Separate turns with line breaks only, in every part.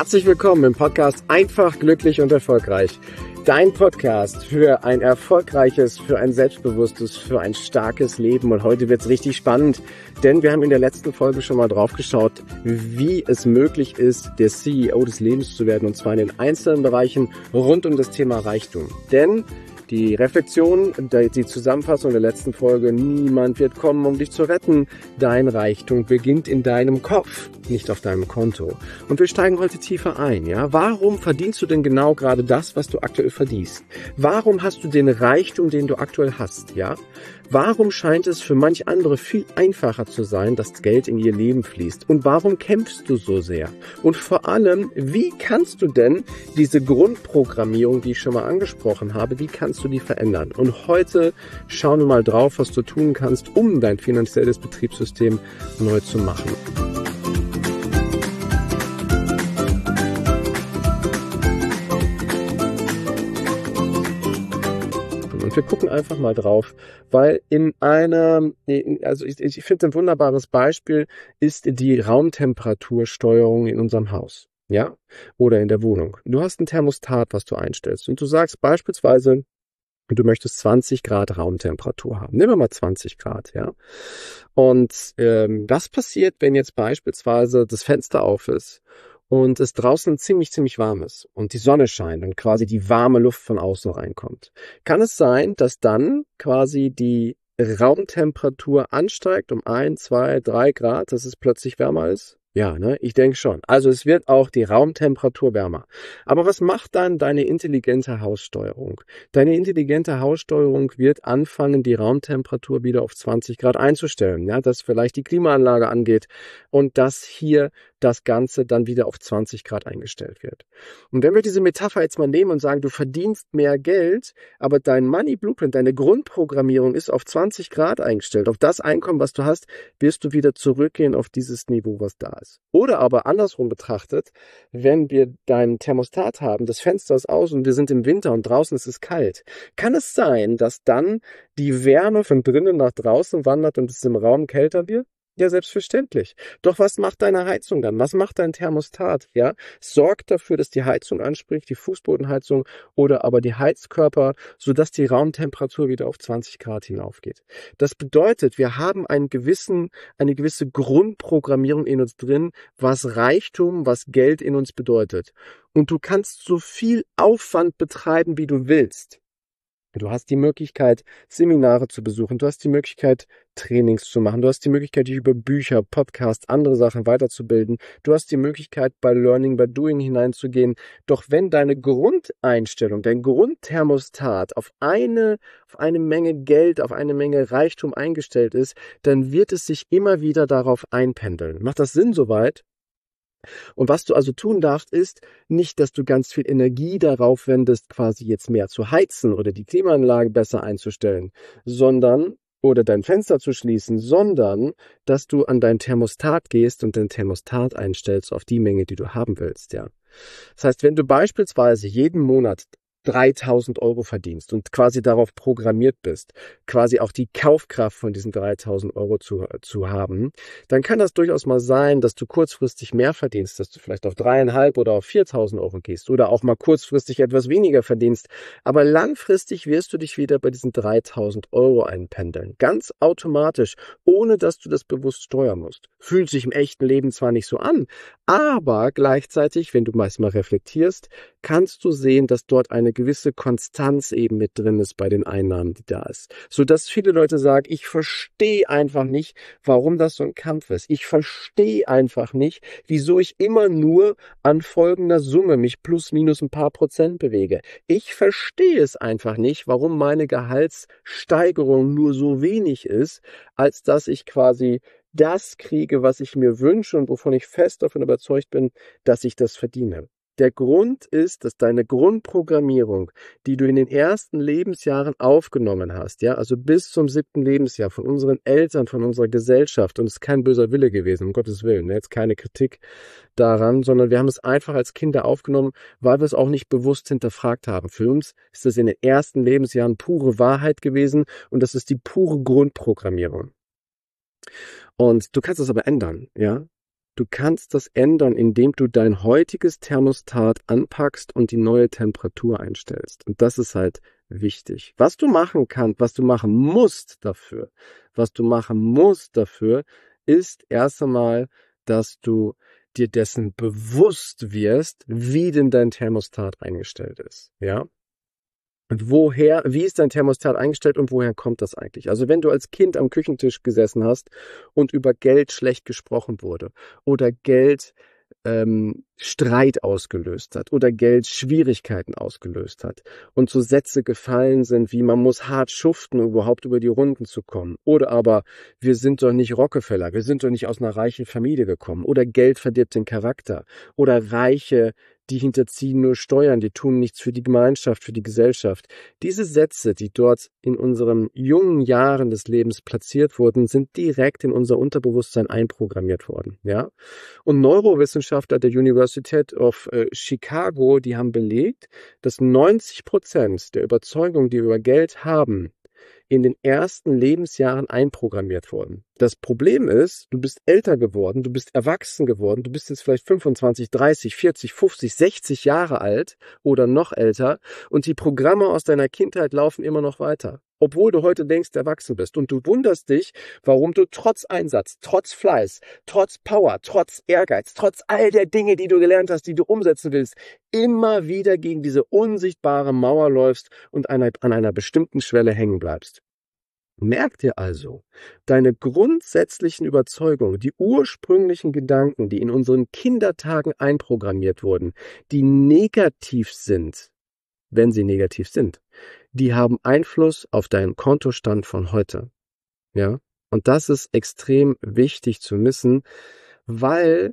Herzlich willkommen im Podcast Einfach, glücklich und erfolgreich. Dein Podcast für ein erfolgreiches, für ein selbstbewusstes, für ein starkes Leben. Und heute wird's richtig spannend, denn wir haben in der letzten Folge schon mal drauf geschaut, wie es möglich ist, der CEO des Lebens zu werden, und zwar in den einzelnen Bereichen rund um das Thema Reichtum. Denn die Reflexion, die Zusammenfassung der letzten Folge: Niemand wird kommen, um dich zu retten. Dein Reichtum beginnt in deinem Kopf, nicht auf deinem Konto. Und wir steigen heute tiefer ein. Ja? Warum verdienst du denn genau gerade das, was du aktuell verdienst? Warum hast du den Reichtum, den du aktuell hast? Ja? Warum scheint es für manch andere viel einfacher zu sein, dass Geld in ihr Leben fließt? Und warum kämpfst du so sehr? Und vor allem, wie kannst du denn diese Grundprogrammierung, die ich schon mal angesprochen habe, wie kannst du die verändern? Und heute schauen wir mal drauf, was du tun kannst, um dein finanzielles Betriebssystem neu zu machen. Und wir gucken einfach mal drauf, weil ich finde, ein wunderbares Beispiel ist die Raumtemperatursteuerung in unserem Haus, ja, oder in der Wohnung. Du hast ein Thermostat, was du einstellst, und du sagst beispielsweise, du möchtest 20 Grad Raumtemperatur haben. Nehmen wir mal 20 Grad, ja. Und was passiert, wenn jetzt beispielsweise das Fenster auf ist und es draußen ziemlich warm ist und die Sonne scheint und quasi die warme Luft von außen reinkommt? Kann es sein, dass dann quasi die Raumtemperatur ansteigt um 1, 2, 3 Grad, dass es plötzlich wärmer ist? Ja, ne? Ich denke schon. Also es wird auch die Raumtemperatur wärmer. Aber was macht dann deine intelligente Haussteuerung? Deine intelligente Haussteuerung wird anfangen, die Raumtemperatur wieder auf 20 Grad einzustellen. Ja, dass vielleicht die Klimaanlage angeht und dass hier das Ganze dann wieder auf 20 Grad eingestellt wird. Und wenn wir diese Metapher jetzt mal nehmen und sagen, du verdienst mehr Geld, aber dein Money Blueprint, deine Grundprogrammierung ist auf 20 Grad eingestellt, auf das Einkommen, was du hast, wirst du wieder zurückgehen auf dieses Niveau, was da ist. Oder aber andersrum betrachtet, wenn wir dein Thermostat haben, das Fenster ist aus und wir sind im Winter und draußen ist es kalt, kann es sein, dass dann die Wärme von drinnen nach draußen wandert und es im Raum kälter wird? Ja, selbstverständlich. Doch was macht deine Heizung dann? Was macht dein Thermostat? Ja, sorgt dafür, dass die Heizung anspricht, die Fußbodenheizung oder aber die Heizkörper, sodass die Raumtemperatur wieder auf 20 Grad hinaufgeht. Das bedeutet, wir haben eine gewisse Grundprogrammierung in uns drin, was Reichtum, was Geld in uns bedeutet. Und du kannst so viel Aufwand betreiben, wie du willst. Du hast die Möglichkeit, Seminare zu besuchen. Du hast die Möglichkeit, Trainings zu machen. Du hast die Möglichkeit, dich über Bücher, Podcasts, andere Sachen weiterzubilden. Du hast die Möglichkeit, bei Learning by Doing hineinzugehen. Doch wenn deine Grundeinstellung, dein Grundthermostat auf eine Menge Geld, auf eine Menge Reichtum eingestellt ist, dann wird es sich immer wieder darauf einpendeln. Macht das Sinn soweit? Und was du also tun darfst, ist nicht, dass du ganz viel Energie darauf wendest, quasi jetzt mehr zu heizen oder die Klimaanlage besser einzustellen, oder dein Fenster zu schließen, sondern dass du an dein Thermostat gehst und dein Thermostat einstellst auf die Menge, die du haben willst, ja. Das heißt, wenn du beispielsweise jeden Monat 3.000 € verdienst und quasi darauf programmiert bist, quasi auch die Kaufkraft von diesen 3.000 € zu haben, dann kann das durchaus mal sein, dass du kurzfristig mehr verdienst, dass du vielleicht auf 3.500 oder auf 4.000 € gehst oder auch mal kurzfristig etwas weniger verdienst. Aber langfristig wirst du dich wieder bei diesen 3.000 € einpendeln. Ganz automatisch, ohne dass du das bewusst steuern musst. Fühlt sich im echten Leben zwar nicht so an, aber gleichzeitig, wenn du meist mal reflektierst, kannst du sehen, dass dort eine gewisse Konstanz eben mit drin ist bei den Einnahmen, die da ist. Sodass viele Leute sagen, ich verstehe einfach nicht, warum das so ein Kampf ist. Ich verstehe einfach nicht, wieso ich immer nur an folgender Summe mich plus minus ein paar Prozent bewege. Ich verstehe es einfach nicht, warum meine Gehaltssteigerung nur so wenig ist, als dass ich quasi das kriege, was ich mir wünsche und wovon ich fest davon überzeugt bin, dass ich das verdiene. Der Grund ist, dass deine Grundprogrammierung, die du in den ersten Lebensjahren aufgenommen hast, ja, also bis zum 7. Lebensjahr von unseren Eltern, von unserer Gesellschaft, und es ist kein böser Wille gewesen, um Gottes Willen, ne, jetzt keine Kritik daran, sondern wir haben es einfach als Kinder aufgenommen, weil wir es auch nicht bewusst hinterfragt haben. Für uns ist es in den ersten Lebensjahren pure Wahrheit gewesen und das ist die pure Grundprogrammierung. Und du kannst es aber ändern, ja. Du kannst das ändern, indem du dein heutiges Thermostat anpackst und die neue Temperatur einstellst. Und das ist halt wichtig. Was du machen kannst, was du machen musst dafür, ist erst einmal, dass du dir dessen bewusst wirst, wie denn dein Thermostat eingestellt ist. Ja? Und wie ist dein Thermostat eingestellt und woher kommt das eigentlich? Also wenn du als Kind am Küchentisch gesessen hast und über Geld schlecht gesprochen wurde oder Geld Streit ausgelöst hat oder Geld Schwierigkeiten ausgelöst hat und so Sätze gefallen sind wie man muss hart schuften, um überhaupt über die Runden zu kommen oder aber wir sind doch nicht Rockefeller, wir sind doch nicht aus einer reichen Familie gekommen oder Geld verdirbt den Charakter oder Reiche, die hinterziehen nur Steuern, die tun nichts für die Gemeinschaft, für die Gesellschaft. Diese Sätze, die dort in unseren jungen Jahren des Lebens platziert wurden, sind direkt in unser Unterbewusstsein einprogrammiert worden, ja? Und Neurowissenschaftler der University of Chicago, die haben belegt, dass 90% der Überzeugungen, die wir über Geld haben, in den ersten Lebensjahren einprogrammiert wurden. Das Problem ist, du bist älter geworden, du bist erwachsen geworden, du bist jetzt vielleicht 25, 30, 40, 50, 60 Jahre alt oder noch älter und die Programme aus deiner Kindheit laufen immer noch weiter. Obwohl du heute längst erwachsen bist und du wunderst dich, warum du trotz Einsatz, trotz Fleiß, trotz Power, trotz Ehrgeiz, trotz all der Dinge, die du gelernt hast, die du umsetzen willst, immer wieder gegen diese unsichtbare Mauer läufst und an einer bestimmten Schwelle hängen bleibst. Merk dir also, deine grundsätzlichen Überzeugungen, die ursprünglichen Gedanken, die in unseren Kindertagen einprogrammiert wurden, die negativ sind, wenn sie negativ sind, die haben Einfluss auf deinen Kontostand von heute. Ja? Und das ist extrem wichtig zu wissen, weil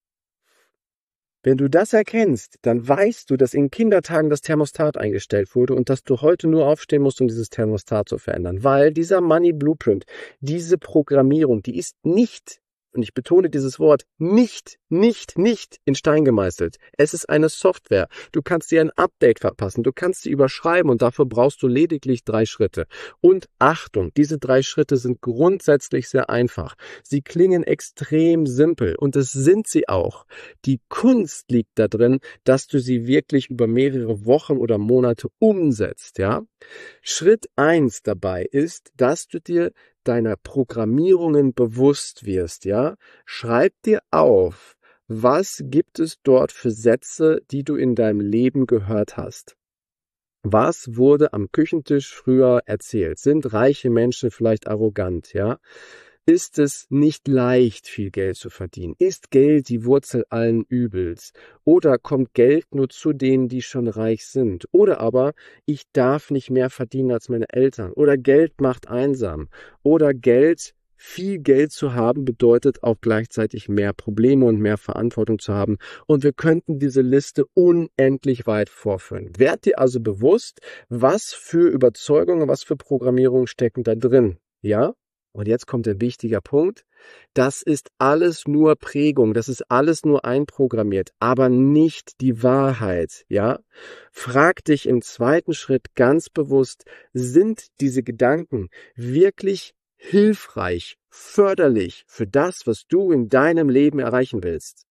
wenn du das erkennst, dann weißt du, dass in Kindertagen das Thermostat eingestellt wurde und dass du heute nur aufstehen musst, um dieses Thermostat zu verändern. Weil dieser Money Blueprint, diese Programmierung, die ist nicht, und ich betone dieses Wort, nicht in Stein gemeißelt. Es ist eine Software. Du kannst dir ein Update verpassen, du kannst sie überschreiben und dafür brauchst du lediglich 3 Schritte. Und Achtung, diese 3 Schritte sind grundsätzlich sehr einfach. Sie klingen extrem simpel und es sind sie auch. Die Kunst liegt da drin, dass du sie wirklich über mehrere Wochen oder Monate umsetzt, ja? Schritt 1 dabei ist, dass du dir deiner Programmierungen bewusst wirst, ja? Schreib dir auf, was gibt es dort für Sätze, die du in deinem Leben gehört hast? Was wurde am Küchentisch früher erzählt? Sind reiche Menschen vielleicht arrogant, ja? Ist es nicht leicht, viel Geld zu verdienen? Ist Geld die Wurzel allen Übels? Oder kommt Geld nur zu denen, die schon reich sind? Oder aber, ich darf nicht mehr verdienen als meine Eltern? Oder Geld macht einsam? Oder viel Geld zu haben, bedeutet auch gleichzeitig mehr Probleme und mehr Verantwortung zu haben. Und wir könnten diese Liste unendlich weit vorführen. Werd dir also bewusst, was für Überzeugungen, was für Programmierungen stecken da drin. Ja? Und jetzt kommt der wichtige Punkt. Das ist alles nur Prägung, das ist alles nur einprogrammiert, aber nicht die Wahrheit, ja? Frag dich im zweiten Schritt ganz bewusst, sind diese Gedanken wirklich hilfreich, förderlich für das, was du in deinem Leben erreichen willst?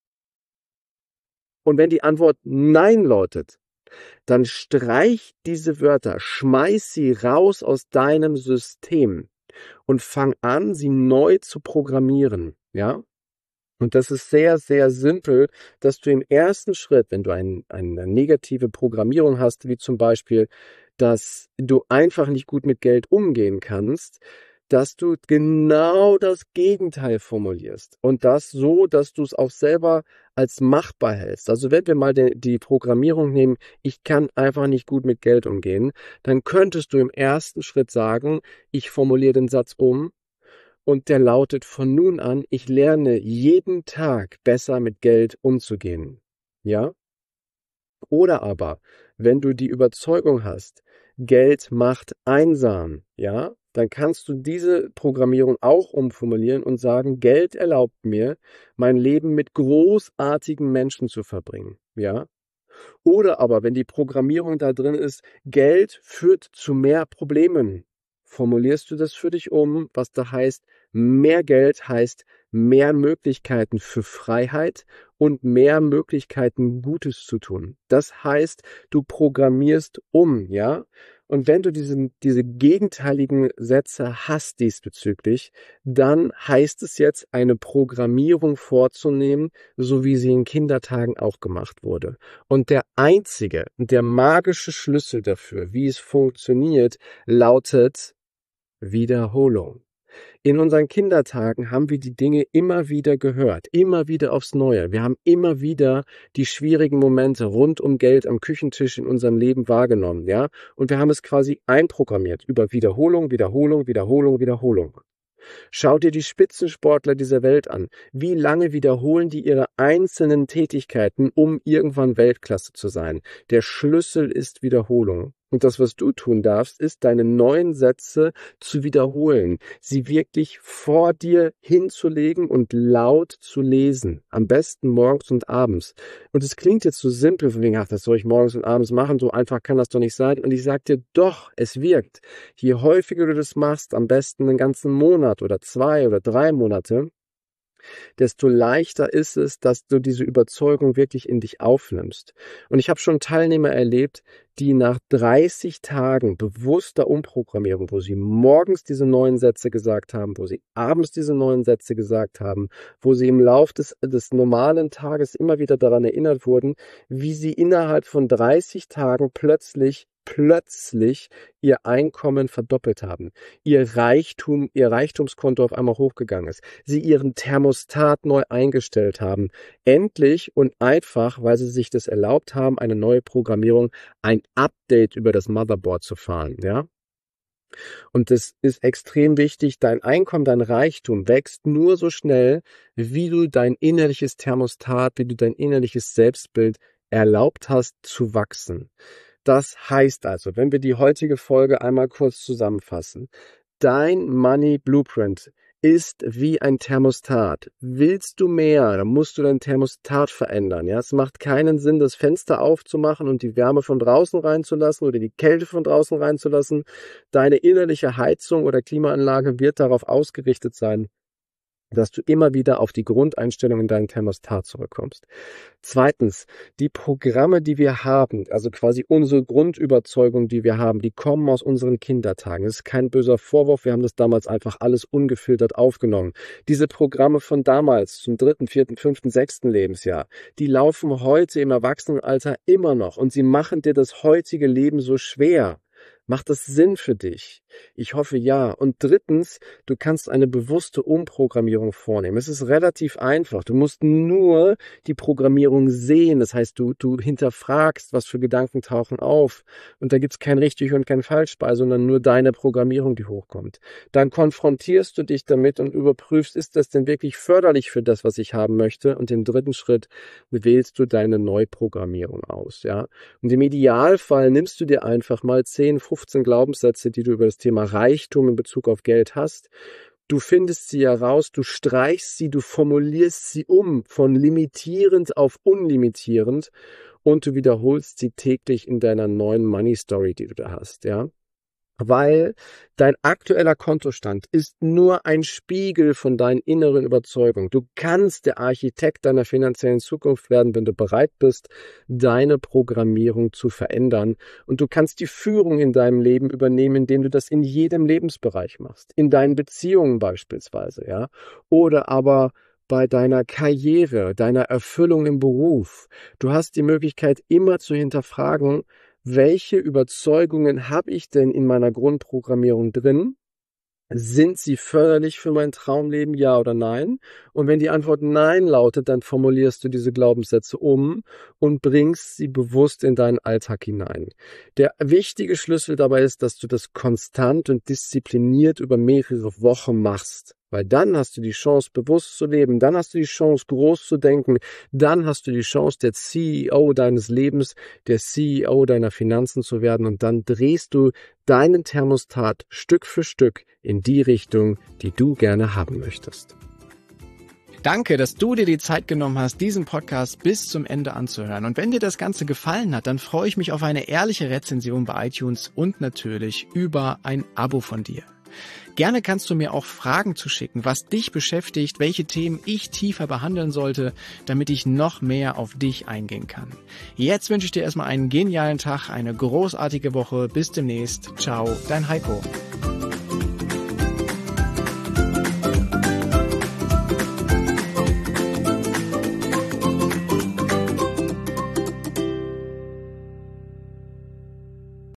Und wenn die Antwort Nein lautet, dann streich diese Wörter, schmeiß sie raus aus deinem System und fang an, sie neu zu programmieren, ja? Und das ist sehr, sehr simpel, dass du im ersten Schritt, wenn du eine negative Programmierung hast, wie zum Beispiel, dass du einfach nicht gut mit Geld umgehen kannst, dass du genau das Gegenteil formulierst und das so, dass du es auch selber als machbar hältst. Also wenn wir mal die Programmierung nehmen, ich kann einfach nicht gut mit Geld umgehen, dann könntest du im ersten Schritt sagen, ich formuliere den Satz um und der lautet von nun an, ich lerne jeden Tag besser mit Geld umzugehen. Ja? Oder aber, wenn du die Überzeugung hast, Geld macht einsam, ja, dann kannst du diese Programmierung auch umformulieren und sagen, Geld erlaubt mir, mein Leben mit großartigen Menschen zu verbringen, ja. Oder aber, wenn die Programmierung da drin ist, Geld führt zu mehr Problemen, formulierst du das für dich um, was da heißt, mehr Geld heißt mehr Möglichkeiten für Freiheit und mehr Möglichkeiten, Gutes zu tun. Das heißt, du programmierst um, ja? Und wenn du diese gegenteiligen Sätze hast diesbezüglich, dann heißt es jetzt, eine Programmierung vorzunehmen, so wie sie in Kindertagen auch gemacht wurde. Und der magische Schlüssel dafür, wie es funktioniert, lautet Wiederholung. In unseren Kindertagen haben wir die Dinge immer wieder gehört, immer wieder aufs Neue. Wir haben immer wieder die schwierigen Momente rund um Geld am Küchentisch in unserem Leben wahrgenommen, ja? Und wir haben es quasi einprogrammiert über Wiederholung, Wiederholung, Wiederholung, Wiederholung. Schau dir die Spitzensportler dieser Welt an. Wie lange wiederholen die ihre einzelnen Tätigkeiten, um irgendwann Weltklasse zu sein? Der Schlüssel ist Wiederholung. Und das, was du tun darfst, ist, deine neuen Sätze zu wiederholen, sie wirklich vor dir hinzulegen und laut zu lesen. Am besten morgens und abends. Und es klingt jetzt so simpel, von wegen, ach, das soll ich morgens und abends machen, so einfach kann das doch nicht sein. Und ich sag dir, doch, es wirkt. Je häufiger du das machst, am besten einen ganzen Monat oder 2 oder 3 Monate, desto leichter ist es, dass du diese Überzeugung wirklich in dich aufnimmst. Und ich habe schon Teilnehmer erlebt, die nach 30 Tagen bewusster Umprogrammierung, wo sie morgens diese neuen Sätze gesagt haben, wo sie abends diese neuen Sätze gesagt haben, wo sie im Lauf des normalen Tages immer wieder daran erinnert wurden, wie sie innerhalb von 30 Tagen plötzlich ihr Einkommen verdoppelt haben, ihr Reichtumskonto auf einmal hochgegangen ist, sie ihren Thermostat neu eingestellt haben, endlich und einfach, weil sie sich das erlaubt haben, eine neue Programmierung, ein Update über das Motherboard zu fahren, ja. Und das ist extrem wichtig, dein Einkommen, dein Reichtum wächst nur so schnell, wie du dein innerliches Thermostat, wie du dein innerliches Selbstbild erlaubt hast zu wachsen. Das heißt also, wenn wir die heutige Folge einmal kurz zusammenfassen, dein Money Blueprint ist wie ein Thermostat. Willst du mehr, dann musst du dein Thermostat verändern. Ja, es macht keinen Sinn, das Fenster aufzumachen und die Wärme von draußen reinzulassen oder die Kälte von draußen reinzulassen. Deine innerliche Heizung oder Klimaanlage wird darauf ausgerichtet sein, dass du immer wieder auf die Grundeinstellung in deinen Thermostat zurückkommst. Zweitens, die Programme, die wir haben, also quasi unsere Grundüberzeugung, die wir haben, die kommen aus unseren Kindertagen. Das ist kein böser Vorwurf, wir haben das damals einfach alles ungefiltert aufgenommen. Diese Programme von damals, zum 3., 4., 5., 6. Lebensjahr, die laufen heute im Erwachsenenalter immer noch und sie machen dir das heutige Leben so schwer. Macht das Sinn für dich? Ich hoffe ja. Und drittens, du kannst eine bewusste Umprogrammierung vornehmen. Es ist relativ einfach. Du musst nur die Programmierung sehen. Das heißt, du hinterfragst, was für Gedanken tauchen auf. Und da gibt's kein richtig und kein falsch bei, sondern nur deine Programmierung, die hochkommt. Dann konfrontierst du dich damit und überprüfst, ist das denn wirklich förderlich für das, was ich haben möchte? Und im dritten Schritt wählst du deine Neuprogrammierung aus. Ja? Und im Idealfall nimmst du dir einfach mal 10, 15 Glaubenssätze, die du über das Thema Reichtum in Bezug auf Geld hast. Du findest sie heraus, du streichst sie, du formulierst sie um von limitierend auf unlimitierend und du wiederholst sie täglich in deiner neuen Money Story, die du da hast, ja. Weil dein aktueller Kontostand ist nur ein Spiegel von deinen inneren Überzeugungen. Du kannst der Architekt deiner finanziellen Zukunft werden, wenn du bereit bist, deine Programmierung zu verändern. Und du kannst die Führung in deinem Leben übernehmen, indem du das in jedem Lebensbereich machst. In deinen Beziehungen beispielsweise, ja. Oder aber bei deiner Karriere, deiner Erfüllung im Beruf. Du hast die Möglichkeit, immer zu hinterfragen, welche Überzeugungen habe ich denn in meiner Grundprogrammierung drin? Sind sie förderlich für mein Traumleben, ja oder nein? Und wenn die Antwort nein lautet, dann formulierst du diese Glaubenssätze um und bringst sie bewusst in deinen Alltag hinein. Der wichtige Schlüssel dabei ist, dass du das konstant und diszipliniert über mehrere Wochen machst. Weil dann hast du die Chance, bewusst zu leben, dann hast du die Chance, groß zu denken, dann hast du die Chance, der CEO deines Lebens, der CEO deiner Finanzen zu werden und dann drehst du deinen Thermostat Stück für Stück in die Richtung, die du gerne haben möchtest.
Danke, dass du dir die Zeit genommen hast, diesen Podcast bis zum Ende anzuhören. Und wenn dir das Ganze gefallen hat, dann freue ich mich auf eine ehrliche Rezension bei iTunes und natürlich über ein Abo von dir. Gerne kannst du mir auch Fragen zuschicken, was dich beschäftigt, welche Themen ich tiefer behandeln sollte, damit ich noch mehr auf dich eingehen kann. Jetzt wünsche ich dir erstmal einen genialen Tag, eine großartige Woche. Bis demnächst. Ciao, dein Heiko.